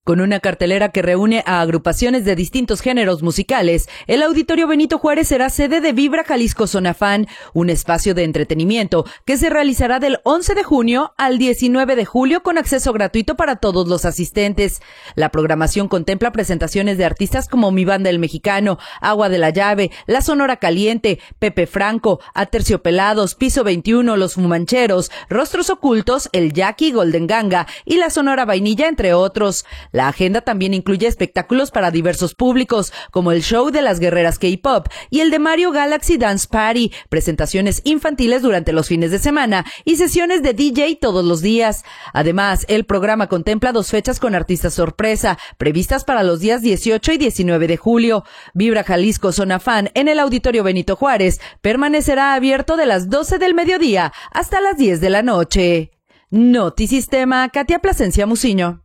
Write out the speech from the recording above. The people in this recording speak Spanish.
Con una cartelera que reúne a agrupaciones de distintos géneros musicales, el Auditorio Benito Juárez será sede de Vibra Jalisco Zona Fan, un espacio de entretenimiento que se realizará del 11 de junio al 19 de julio con acceso gratuito para todos los asistentes. La programación contempla presentaciones de artistas como Mi Banda El Mexicano, Agua de la Llave, La Sonora Caliente, Pepe Franco, Aterciopelados, Piso 21, Los Fumancheros, Rostros Ocultos, El Jackie, Golden Ganga y La Sonora Vainilla, entre otros. La agenda también incluye espectáculos para diversos públicos, como el show de las guerreras K-pop y el de Mario Galaxy Dance Party, presentaciones infantiles durante los fines de semana y sesiones de DJ todos los días. Además, el programa contempla 2 fechas con artistas sorpresa, previstas para los días 18 y 19 de julio. Vibra Jalisco Zona Fan en el Auditorio Benito Juárez permanecerá abierto de las 12 del mediodía hasta las 10 de la noche. Notisistema, Katia Plasencia Muciño.